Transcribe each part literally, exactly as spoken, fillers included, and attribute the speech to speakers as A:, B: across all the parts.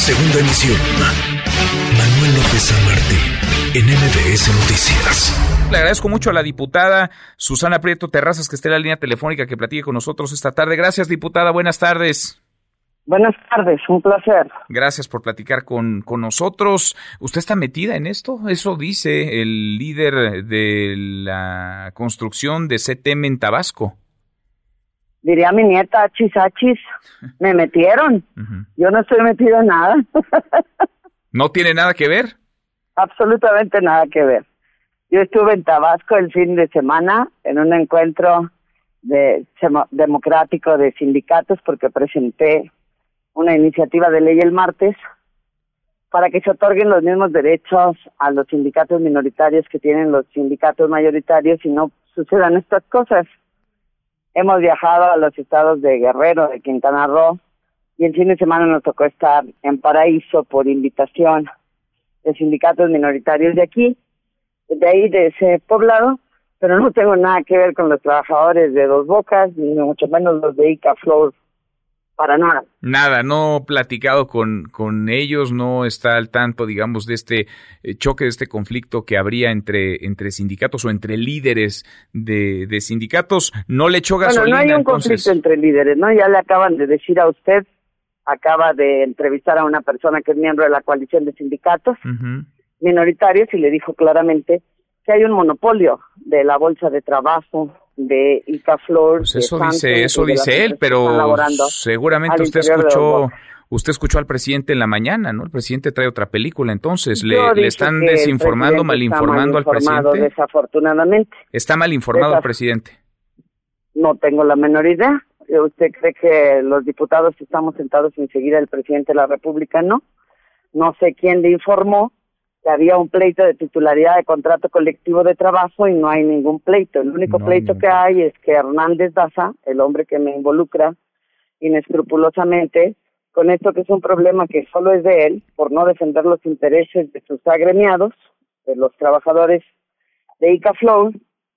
A: Segunda emisión. Manuel López San Martín, en M B S Noticias.
B: Le agradezco mucho a la diputada Susana Prieto Terrazas que esté en la línea telefónica, que platique con nosotros esta tarde. Gracias, diputada. Buenas tardes.
C: Buenas tardes, un placer.
B: Gracias por platicar con, con nosotros. ¿Usted está metida en esto? Eso dice el líder de la construcción de C T M en Tabasco.
C: Diría mi nieta, achis, achis, me metieron. Uh-huh. Yo no estoy metida en nada.
B: ¿No tiene nada que ver?
C: Absolutamente nada que ver. Yo estuve en Tabasco el fin de semana en un encuentro de, democrático de sindicatos porque presenté una iniciativa de ley el martes para que se otorguen los mismos derechos a los sindicatos minoritarios que tienen los sindicatos mayoritarios y no sucedan estas cosas. Hemos viajado a los estados de Guerrero, de Quintana Roo, y el fin de semana nos tocó estar en Paraíso por invitación de sindicatos minoritarios de aquí, de ahí, de ese poblado, pero no tengo nada que ver con los trabajadores de Dos Bocas, ni mucho menos los de Icaflor, para nada.
B: Nada, no platicado con, con ellos, no está al tanto, digamos, de este choque, de este conflicto que habría entre, entre sindicatos o entre líderes de, de sindicatos. ¿No le echó gasolina?
C: Bueno, no hay un
B: entonces?
C: conflicto entre líderes, ¿no? Ya le acaban de decir a usted, acaba de entrevistar a una persona que es miembro de la coalición de sindicatos uh-huh. minoritarios y le dijo claramente que hay un monopolio de la bolsa de trabajo, de Icaflor.
B: Pues eso dice, eso dice él, pero seguramente usted escuchó, usted escuchó al presidente en la mañana, ¿no? El presidente trae otra película, entonces le, le están desinformando, malinformando al presidente.
C: Desafortunadamente.
B: ¿Está mal informado el presidente?
C: No tengo la menor idea. ¿Usted cree que los diputados estamos sentados sin seguir al presidente de la República? No. No sé quién le informó que había un pleito de titularidad de contrato colectivo de trabajo y no hay ningún pleito. El único no, pleito no. que hay es que Hernández Daza, el hombre que me involucra inescrupulosamente con esto, que es un problema que solo es de él, por no defender los intereses de sus agremiados, de los trabajadores de Icaflor,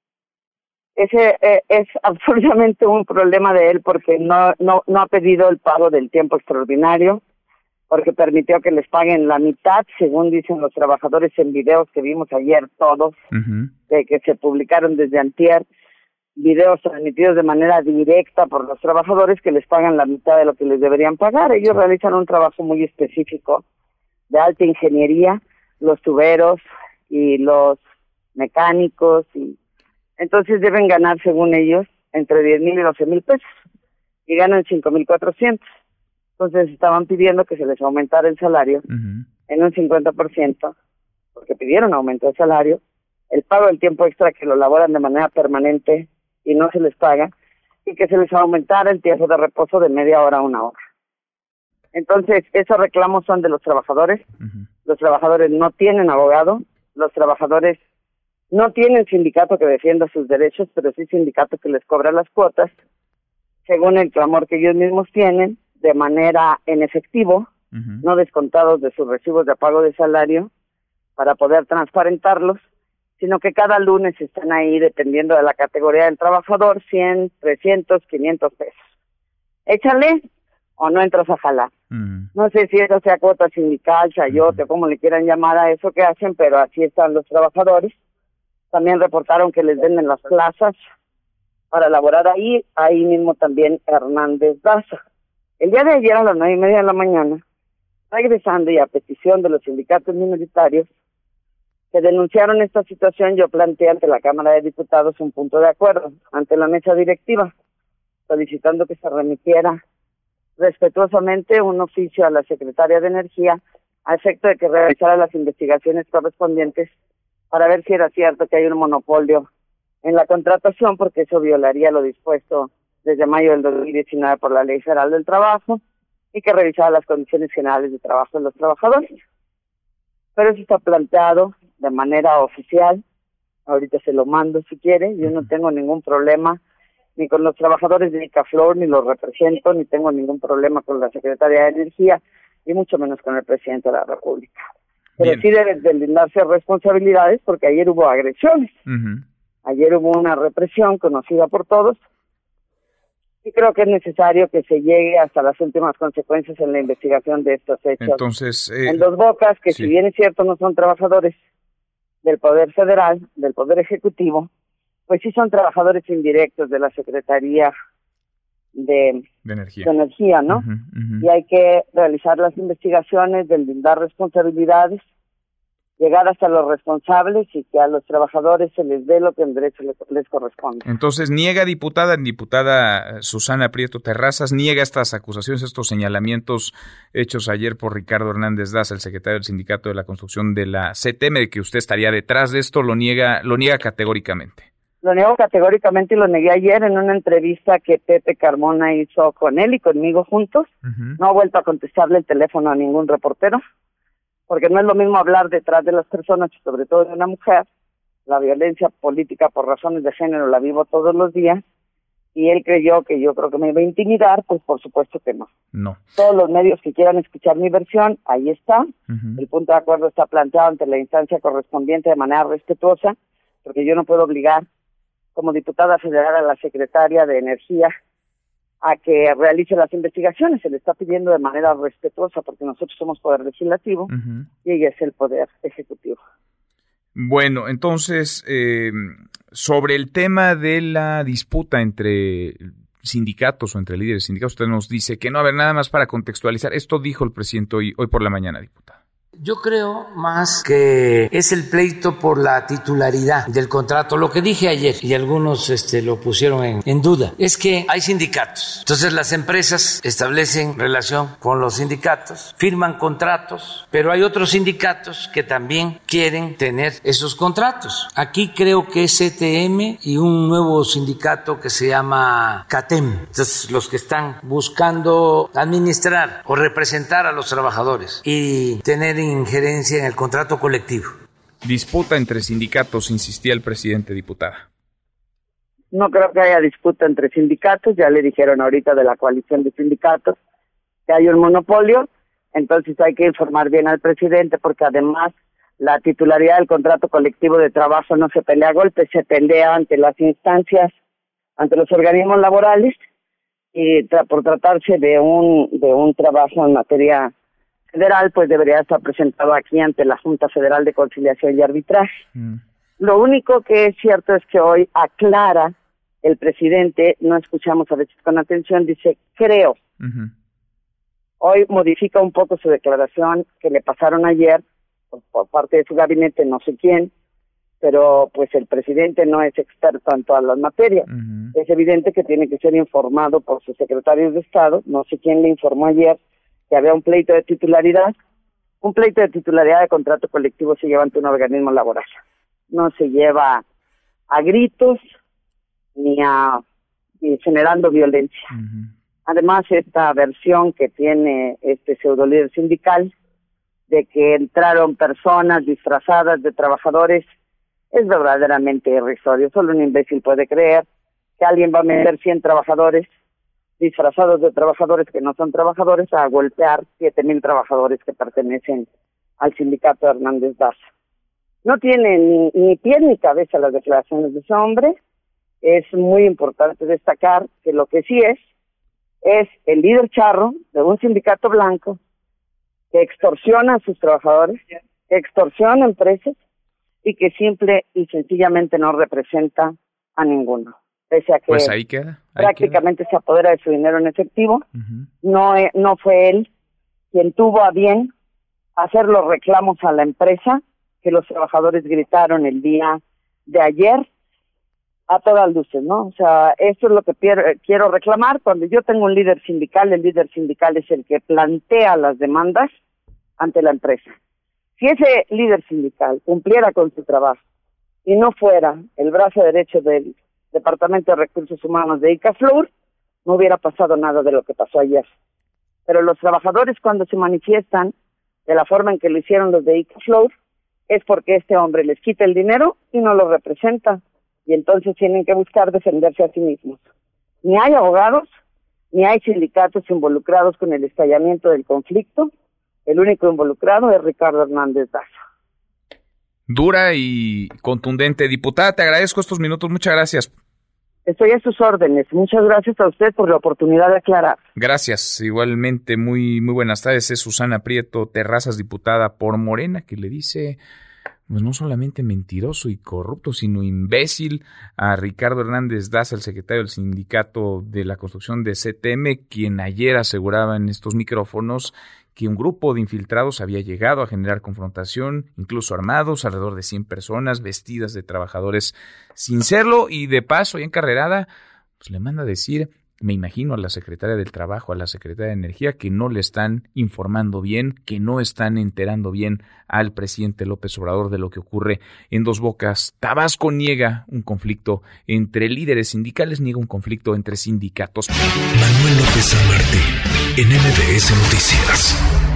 C: ese eh, es absolutamente un problema de él porque no, no, no ha pedido el pago del tiempo extraordinario, porque permitió que les paguen la mitad, según dicen los trabajadores en videos que vimos ayer todos, uh-huh. de que se publicaron desde antier, videos transmitidos de manera directa por los trabajadores que les pagan la mitad de lo que les deberían pagar. Ellos sí. realizan un trabajo muy específico de alta ingeniería, los tuberos y los mecánicos, y entonces deben ganar, según ellos, entre diez mil y doce mil pesos, y ganan cinco mil cuatrocientos. Entonces estaban pidiendo que se les aumentara el salario uh-huh. en un cincuenta por ciento, porque pidieron aumento de salario, el pago del tiempo extra que lo laboran de manera permanente y no se les paga, y que se les aumentara el tiempo de reposo de media hora a una hora. Entonces, esos reclamos son de los trabajadores, uh-huh. los trabajadores no tienen abogado, los trabajadores no tienen sindicato que defienda sus derechos, pero sí sindicato que les cobra las cuotas, según el clamor que ellos mismos tienen, de manera en efectivo, uh-huh. no descontados de sus recibos de pago de salario, para poder transparentarlos, sino que cada lunes están ahí, dependiendo de la categoría del trabajador, cien, trescientos, quinientos pesos. Échale o no entras a jalar. Uh-huh. No sé si eso sea cuota sindical, chayote, uh-huh. como le quieran llamar a eso que hacen, pero así están los trabajadores. También reportaron que les venden las plazas para laborar ahí, ahí mismo también Hernández Daza. El día de ayer a las nueve y media de la mañana, regresando y a petición de los sindicatos minoritarios que denunciaron esta situación, yo planteé ante la Cámara de Diputados un punto de acuerdo ante la mesa directiva, solicitando que se remitiera respetuosamente un oficio a la Secretaria de Energía a efecto de que realizara las investigaciones correspondientes para ver si era cierto que hay un monopolio en la contratación, porque eso violaría lo dispuesto desde mayo del dos mil diecinueve por la Ley Federal del Trabajo, y que revisara las condiciones generales de trabajo de los trabajadores. Pero eso está planteado de manera oficial, ahorita se lo mando si quiere, yo no tengo ningún problema ni con los trabajadores de Icaflor, ni los represento, ni tengo ningún problema con la Secretaría de Energía, y mucho menos con el Presidente de la República. Pero Bien. sí deben deslindarse responsabilidades, porque ayer hubo agresiones, uh-huh. ayer hubo una represión conocida por todos, Sí creo que es necesario que se llegue hasta las últimas consecuencias en la investigación de estos hechos.
B: Entonces, eh,
C: en Dos Bocas, que
B: sí.
C: si bien es cierto no son trabajadores del Poder Federal, del Poder Ejecutivo, pues sí son trabajadores indirectos de la Secretaría de,
B: de Energía,
C: de energía ¿no?
B: Uh-huh, uh-huh.
C: Y hay que realizar las investigaciones, deslindar responsabilidades, llegar hasta los responsables y que a los trabajadores se les dé lo que en derecho les, les corresponde.
B: Entonces, niega, diputada, diputada Susana Prieto Terrazas, niega estas acusaciones, estos señalamientos hechos ayer por Ricardo Hernández Daza, el secretario del Sindicato de la Construcción de la C T M, de que usted estaría detrás de esto, lo niega, lo niega categóricamente.
C: Lo niego categóricamente y lo negué ayer en una entrevista que Pepe Carmona hizo con él y conmigo juntos. Uh-huh. No ha vuelto a contestarle el teléfono a ningún reportero, porque no es lo mismo hablar detrás de las personas, y sobre todo de una mujer. La violencia política por razones de género la vivo todos los días, y él creyó que yo creo que me iba a intimidar, pues por supuesto que no.
B: No.
C: Todos los medios que quieran escuchar mi versión, ahí está.
B: Uh-huh.
C: El punto de acuerdo está planteado ante la instancia correspondiente de manera respetuosa, porque yo no puedo obligar como diputada federal a la secretaria de Energía a que realice las investigaciones. Se le está pidiendo de manera respetuosa porque nosotros somos poder legislativo uh-huh. y ella es el poder ejecutivo.
B: Bueno, entonces, eh, sobre el tema de la disputa entre sindicatos o entre líderes sindicales, usted nos dice que no, a ver, nada más para contextualizar, esto dijo el presidente hoy, hoy por la mañana, diputada.
D: Yo creo más que es el pleito por la titularidad del contrato. Lo que dije ayer, y algunos este, lo pusieron en, en duda, es que hay sindicatos. Entonces las empresas establecen relación con los sindicatos, firman contratos, pero hay otros sindicatos que también quieren tener esos contratos. Aquí creo que es C T M y un nuevo sindicato que se llama CATEM. Entonces los que están buscando administrar o representar a los trabajadores y tener injerencia en el contrato colectivo.
B: Disputa entre sindicatos, insistía el presidente, diputada.
C: No creo que haya disputa entre sindicatos, ya le dijeron ahorita de la coalición de sindicatos que hay un monopolio, entonces hay que informar bien al presidente porque además la titularidad del contrato colectivo de trabajo no se pelea a golpes, se pelea ante las instancias, ante los organismos laborales y tra- por tratarse de un de un trabajo en materia federal, pues debería estar presentado aquí ante la Junta Federal de Conciliación y Arbitraje. Mm. Lo único que es cierto es que hoy aclara el presidente, no escuchamos a veces con atención, dice, creo. Uh-huh. Hoy modifica un poco su declaración que le pasaron ayer por, por parte de su gabinete, no sé quién, pero pues el presidente no es experto en todas las materias. Uh-huh. Es evidente que tiene que ser informado por sus secretarios de Estado, no sé quién le informó ayer que había un pleito de titularidad. Un pleito de titularidad de contrato colectivo se lleva ante un organismo laboral. No se lleva a gritos ni a ni generando violencia. Uh-huh. Además, esta versión que tiene este pseudo líder sindical de que entraron personas disfrazadas de trabajadores es verdaderamente irrisorio. Solo un imbécil puede creer que alguien va a meter cien trabajadores disfrazados de trabajadores que no son trabajadores a golpear siete mil trabajadores que pertenecen al sindicato Hernández Daza. No tiene ni, ni pie ni cabeza las declaraciones de ese hombre. Es muy importante destacar que lo que sí es, es el líder charro de un sindicato blanco que extorsiona a sus trabajadores, que extorsiona a empresas y que simple y sencillamente no representa a ninguno. Pese a que
B: pues ahí queda, ahí
C: prácticamente
B: queda.
C: Se apodera de su dinero en efectivo.
B: Uh-huh.
C: No, no fue él quien tuvo a bien hacer los reclamos a la empresa que los trabajadores gritaron el día de ayer a todas luces, ¿no? O sea, eso es lo que quiero, quiero reclamar. Cuando yo tengo un líder sindical, el líder sindical es el que plantea las demandas ante la empresa. Si ese líder sindical cumpliera con su trabajo y no fuera el brazo derecho del Departamento de Recursos Humanos de ICAFLUR, no hubiera pasado nada de lo que pasó ayer. Pero los trabajadores cuando se manifiestan de la forma en que lo hicieron los de ICAFLUR, es porque este hombre les quita el dinero y no lo representa. Y entonces tienen que buscar defenderse a sí mismos. Ni hay abogados, ni hay sindicatos involucrados con el estallamiento del conflicto. El único involucrado es Ricardo Hernández Daza.
B: Dura y contundente. Diputada, te agradezco estos minutos. Muchas gracias.
C: Estoy a sus órdenes. Muchas gracias a usted por la oportunidad de aclarar.
B: Gracias. Igualmente, muy, muy buenas tardes. Es Susana Prieto Terrazas, diputada por Morena, que le dice, pues no solamente mentiroso y corrupto, sino imbécil a Ricardo Hernández Daza, el secretario del Sindicato de la Construcción de C T M, quien ayer aseguraba en estos micrófonos que un grupo de infiltrados había llegado a generar confrontación, incluso armados, alrededor de cien personas, vestidas de trabajadores sin serlo, y de paso, y encarrerada, pues le manda a decir, me imagino, a la secretaria del Trabajo, a la secretaria de Energía, que no le están informando bien, que no están enterando bien al presidente López Obrador de lo que ocurre en Dos Bocas. Tabasco niega un conflicto entre líderes sindicales, niega un conflicto entre sindicatos.
A: Manuel López San Martín, en M B S Noticias.